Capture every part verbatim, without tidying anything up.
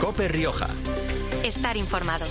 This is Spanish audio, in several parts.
COPE Rioja. Estar informado.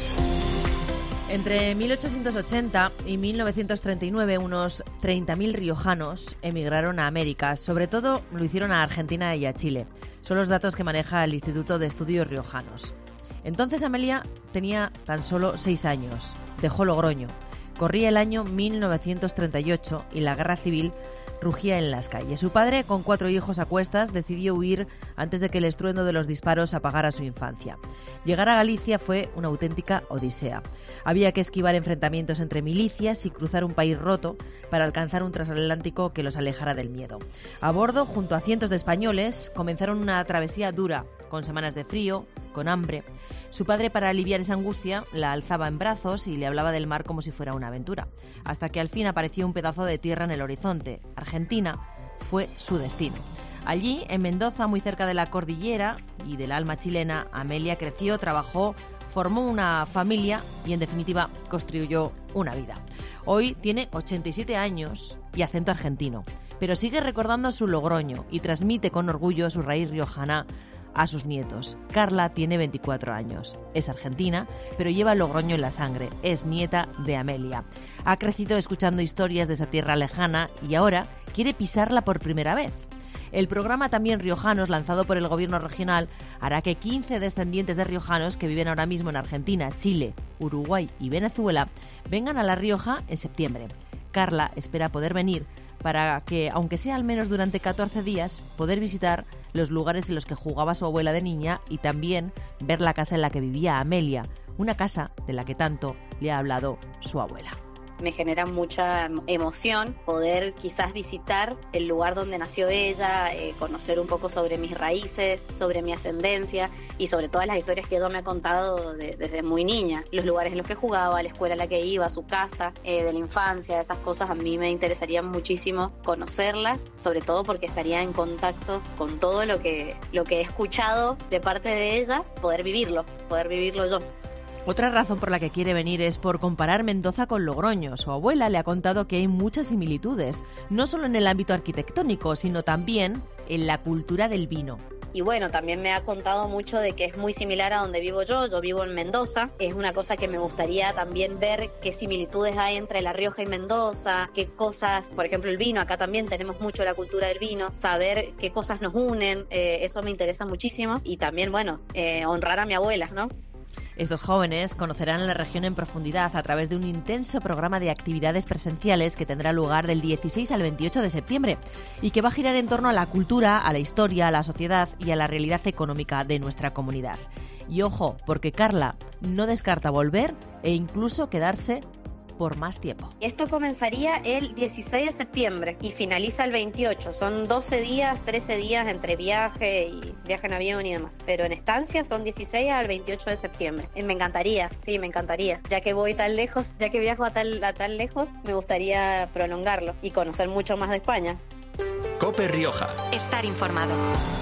Entre mil ochocientos ochenta y mil novecientos treinta y nueve, unos treinta mil riojanos emigraron a América. Sobre todo lo hicieron a Argentina y a Chile. Son los datos que maneja el Instituto de Estudios Riojanos. Entonces Amelia tenía tan solo seis años. Dejó Logroño. Corría el año mil novecientos treinta y ocho y la guerra civil rugía en las calles. Su padre, con cuatro hijos a cuestas, decidió huir antes de que el estruendo de los disparos apagara su infancia. Llegar a Galicia fue una auténtica odisea. Había que esquivar enfrentamientos entre milicias y cruzar un país roto para alcanzar un transatlántico que los alejara del miedo. A bordo, junto a cientos de españoles, comenzaron una travesía dura, con semanas de frío, con hambre. Su padre, para aliviar esa angustia, la alzaba en brazos y le hablaba del mar como si fuera una aventura, hasta que al fin apareció un pedazo de tierra en el horizonte. Argentina fue su destino. Allí, en Mendoza, muy cerca de la cordillera y del alma chilena, Amelia creció, trabajó, formó una familia y, en definitiva, construyó una vida. Hoy tiene ochenta y siete años y acento argentino, pero sigue recordando su Logroño y transmite con orgullo su raíz riojana a sus nietos. Carla tiene veinticuatro años. Es argentina, pero lleva Logroño en la sangre. Es nieta de Amelia. Ha crecido escuchando historias de esa tierra lejana y ahora quiere pisarla por primera vez. El programa También Riojanos, lanzado por el gobierno regional, hará que quince descendientes de riojanos que viven ahora mismo en Argentina, Chile, Uruguay y Venezuela vengan a La Rioja en septiembre. Carla espera poder venir para que, aunque sea al menos durante catorce días, poder visitar los lugares en los que jugaba su abuela de niña y también ver la casa en la que vivía Amelia, una casa de la que tanto le ha hablado su abuela. Me genera mucha emoción poder quizás visitar el lugar donde nació ella, eh, conocer un poco sobre mis raíces, sobre mi ascendencia y sobre todas las historias que ella me ha contado de, desde muy niña. Los lugares en los que jugaba, la escuela a la que iba, su casa, eh, de la infancia, esas cosas a mí me interesaría muchísimo conocerlas, sobre todo porque estaría en contacto con todo lo que, lo que he escuchado de parte de ella, poder vivirlo, poder vivirlo yo. Otra razón por la que quiere venir es por comparar Mendoza con Logroño. Su abuela le ha contado que hay muchas similitudes, no solo en el ámbito arquitectónico, sino también en la cultura del vino. Y bueno, también me ha contado mucho de que es muy similar a donde vivo yo. Yo vivo en Mendoza. Es una cosa que me gustaría también ver qué similitudes hay entre La Rioja y Mendoza, qué cosas, por ejemplo el vino, acá también tenemos mucho la cultura del vino, saber qué cosas nos unen, eh, eso me interesa muchísimo. Y también, bueno, eh, honrar a mi abuela, ¿no? Estos jóvenes conocerán la región en profundidad a través de un intenso programa de actividades presenciales que tendrá lugar del dieciséis al veintiocho de septiembre y que va a girar en torno a la cultura, a la historia, a la sociedad y a la realidad económica de nuestra comunidad. Y ojo, porque Carla no descarta volver e incluso quedarse por más tiempo. Esto comenzaría el dieciséis de septiembre y finaliza el veintiocho. Son doce días, trece días entre viaje y viaje en avión y demás. Pero en estancia son dieciséis al veintiocho de septiembre. Y me encantaría, sí, me encantaría. Ya que voy tan lejos, ya que viajo a tan, a tan lejos, me gustaría prolongarlo y conocer mucho más de España. COPE Rioja. Estar informado.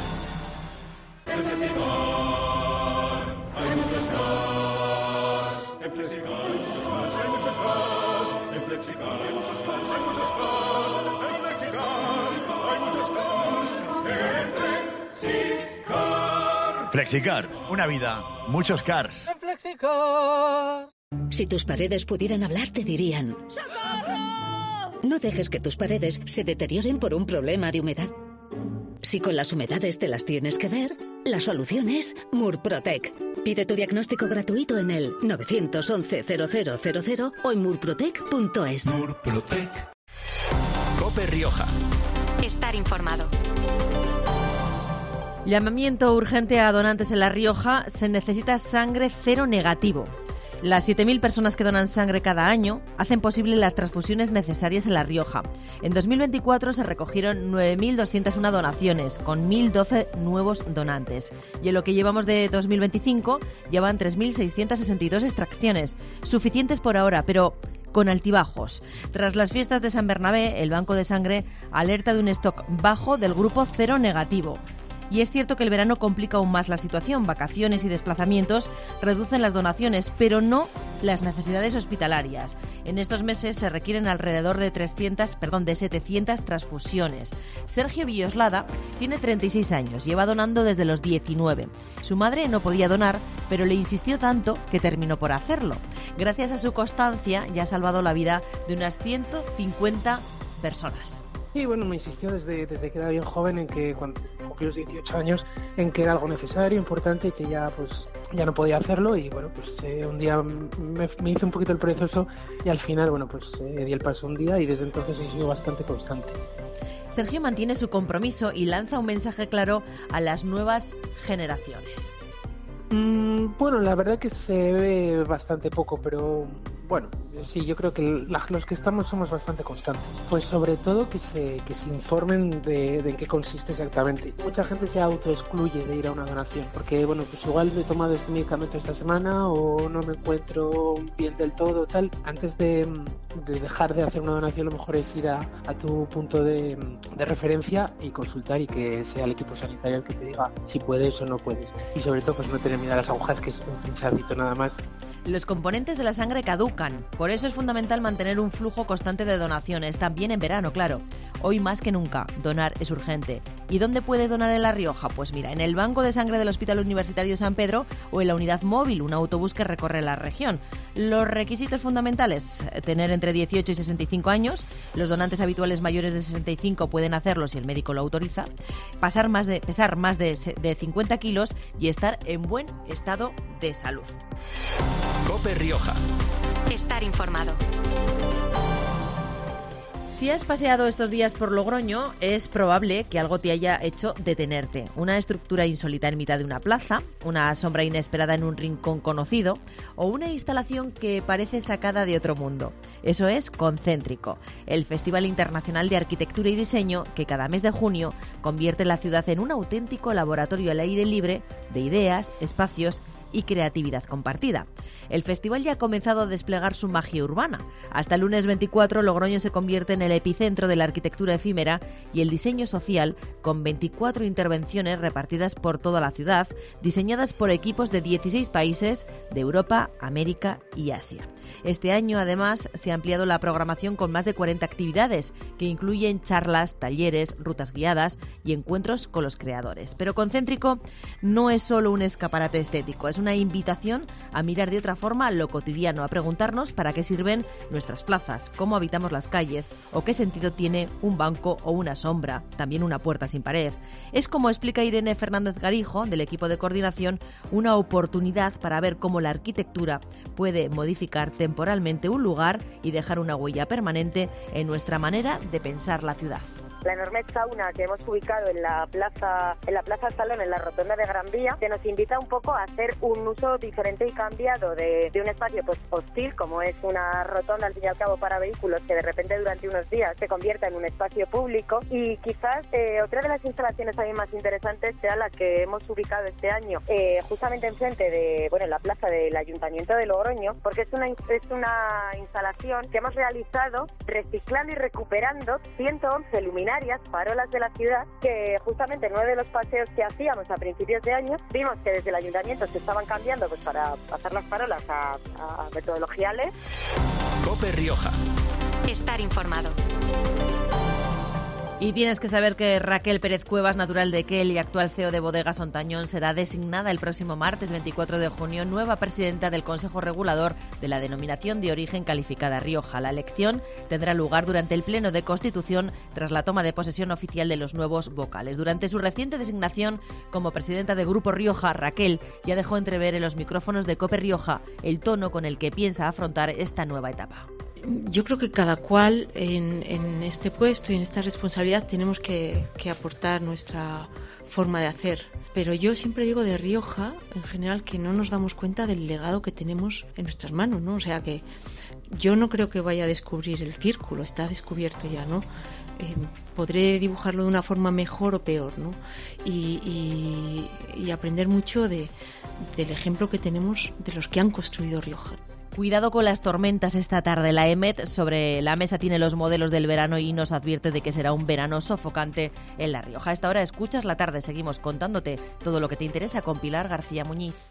Flexicar, una vida, muchos cars. Si tus paredes pudieran hablar, te dirían: ¡socorro! No dejes que tus paredes se deterioren por un problema de humedad. Si con las humedades te las tienes que ver, la solución es Murprotec. Pide tu diagnóstico gratuito en el nueve once cero cero cero cero o en murprotec punto es. Murprotec. COPE Rioja. Estar informado. Llamamiento urgente a donantes en La Rioja. Se necesita sangre cero negativo. Las siete mil personas que donan sangre cada año hacen posible las transfusiones necesarias en La Rioja. En dos mil veinticuatro se recogieron nueve mil doscientas una donaciones, con mil doce nuevos donantes. Y en lo que llevamos de dos mil veinticinco, llevan tres mil seiscientas sesenta y dos extracciones. Suficientes por ahora, pero con altibajos. Tras las fiestas de San Bernabé, el Banco de Sangre alerta de un stock bajo del grupo cero negativo. Y es cierto que el verano complica aún más la situación. Vacaciones y desplazamientos reducen las donaciones, pero no las necesidades hospitalarias. En estos meses se requieren alrededor de trescientas, perdón, de setecientas transfusiones. Sergio Villoslada tiene treinta y seis años, lleva donando desde los diecinueve. Su madre no podía donar, pero le insistió tanto que terminó por hacerlo. Gracias a su constancia ya ha salvado la vida de unas ciento cincuenta personas. Sí, bueno, me insistió desde, desde que era bien joven en que cuando cumplí los dieciocho años en que era algo necesario, importante y que ya pues ya no podía hacerlo y bueno, pues eh, un día me, me hice un poquito el proceso y al final, bueno, pues eh, di el paso un día y desde entonces he sido bastante constante. Sergio mantiene su compromiso y lanza un mensaje claro a las nuevas generaciones. Mm, bueno, la verdad que se ve bastante poco, pero bueno, sí, yo creo que la, los que estamos somos bastante constantes. Pues sobre todo que se, que se informen de, de en qué consiste exactamente. Mucha gente se autoexcluye de ir a una donación, porque bueno, pues igual me he tomado este medicamento esta semana o no me encuentro bien del todo, tal. Antes de, de dejar de hacer una donación, lo mejor es ir a, a tu punto de, de referencia y consultar y que sea el equipo sanitario el que te diga si puedes o no puedes. Y sobre todo, pues no tener miedo a las agujas, que es un pinchadito nada más. Los componentes de la sangre caducan, por eso es fundamental mantener un flujo constante de donaciones, también en verano, claro. Hoy más que nunca, donar es urgente. ¿Y dónde puedes donar en La Rioja? Pues mira, en el Banco de Sangre del Hospital Universitario San Pedro o en la Unidad Móvil, un autobús que recorre la región. Los requisitos fundamentales: tener entre dieciocho y sesenta y cinco años, los donantes habituales mayores de sesenta y cinco pueden hacerlo si el médico lo autoriza, pasar más de, pesar más de, de cincuenta kilos y estar en buen estado de salud. COPE Rioja. Estar informado. Si has paseado estos días por Logroño, es probable que algo te haya hecho detenerte. Una estructura insólita en mitad de una plaza, una sombra inesperada en un rincón conocido o una instalación que parece sacada de otro mundo. Eso es Concéntrico, el Festival Internacional de Arquitectura y Diseño que cada mes de junio convierte la ciudad en un auténtico laboratorio al aire libre de ideas, espacios y creatividad compartida. El festival ya ha comenzado a desplegar su magia urbana. Hasta el lunes veinticuatro, Logroño se convierte en el epicentro de la arquitectura efímera y el diseño social, con veinticuatro intervenciones repartidas por toda la ciudad, diseñadas por equipos de dieciséis países de Europa, América y Asia. Este año, además, se ha ampliado la programación con más de cuarenta actividades, que incluyen charlas, talleres, rutas guiadas y encuentros con los creadores. Pero Concéntrico no es solo un escaparate estético, es una invitación a mirar de otra forma lo cotidiano, a preguntarnos para qué sirven nuestras plazas, cómo habitamos las calles o qué sentido tiene un banco o una sombra, también una puerta sin pared. Es, como explica Irene Fernández Garijo, del equipo de coordinación, una oportunidad para ver cómo la arquitectura puede modificar temporalmente un lugar y dejar una huella permanente en nuestra manera de pensar la ciudad. La enorme sauna que hemos ubicado en la plaza en la plaza Salón, en la rotonda de Gran Vía, que nos invita un poco a hacer un uso diferente y cambiado de, de un espacio pues hostil, como es una rotonda al fin y al cabo para vehículos, que de repente durante unos días se convierta en un espacio público. Y quizás eh, otra de las instalaciones también más interesantes sea la que hemos ubicado este año eh, justamente enfrente de, bueno, en la plaza del Ayuntamiento de Logroño, porque es una, es una instalación que hemos realizado reciclando y recuperando ciento once luminarias, farolas de la ciudad, que justamente en uno de los paseos que hacíamos a principios de año vimos que desde el ayuntamiento se estaban cambiando pues para pasar las farolas a, a metodología L E D. COPE Rioja. Estar informado. Y tienes que saber que Raquel Pérez Cuevas, natural de Quel y actual C E O de Bodegas Ontañón, será designada el próximo martes veinticuatro de junio nueva presidenta del Consejo Regulador de la Denominación de Origen Calificada Rioja. La elección tendrá lugar durante el Pleno de Constitución tras la toma de posesión oficial de los nuevos vocales. Durante su reciente designación como presidenta de Grupo Rioja, Raquel ya dejó entrever en los micrófonos de COPE Rioja el tono con el que piensa afrontar esta nueva etapa. Yo creo que cada cual en, en este puesto y en esta responsabilidad tenemos que, que aportar nuestra forma de hacer. Pero yo siempre digo de Rioja, en general, que no nos damos cuenta del legado que tenemos en nuestras manos, ¿no? O sea que yo no creo que vaya a descubrir el círculo, está descubierto ya, ¿no? Eh, podré dibujarlo de una forma mejor o peor, ¿no? Y, y, y aprender mucho de, del ejemplo que tenemos de los que han construido Rioja. Cuidado con las tormentas esta tarde. La EMET sobre la mesa tiene los modelos del verano y nos advierte de que será un verano sofocante en La Rioja. A esta hora escuchas la tarde. Seguimos contándote todo lo que te interesa con Pilar García Muñiz.